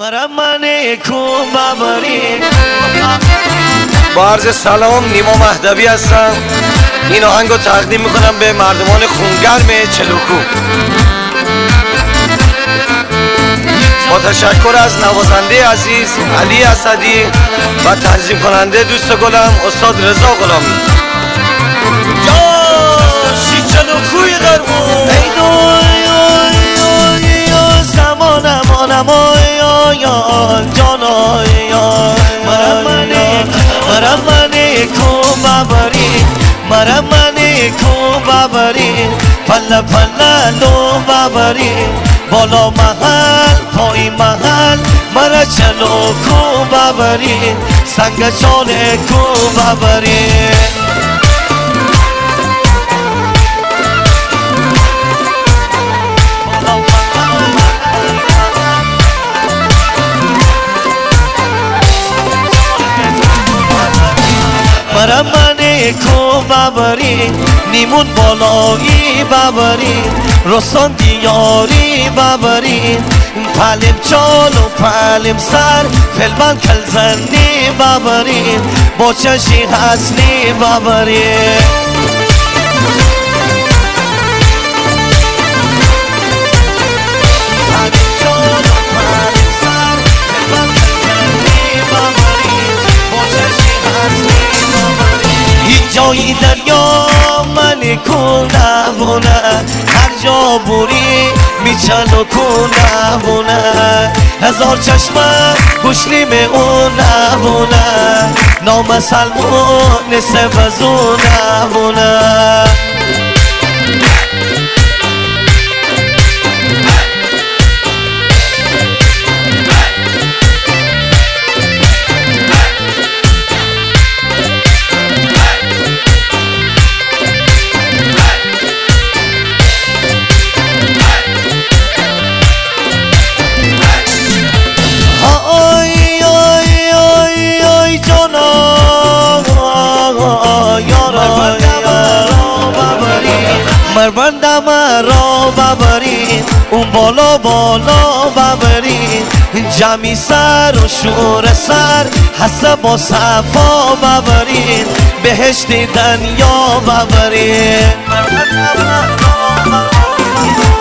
با عرض سلام، نیما مهدوی هستم. این آهنگ رو تقدیم میکنم به مردمان خونگرم چلوکو. با تشکر از نوازنده عزیز علی اسدی و تنظیم کننده دوست گلم استاد رضا غلامی. جاشی چلوکوی قرمون ای دو زمانم آنم مرمنه کو ببری پله پله لو ببری بالا محل پای محل مرا چلو کو ببری سنگ چاله کو ببری مرمنه کو ببری نیمون بالایی ببری رستان دیاری ببری پلم چال و پلم سر فلبن کلزنی ببری با چشی حسنی ببری جایی دریا من کنه هر جا بوری میچلو کنه هزار چشمه گشنی به اونه نام سلمون سفزونه مربنده مرا ببری اون بالا بالا ببری جمعی سر و شور سر حسب با صفا ببری بهشت دنیا ببری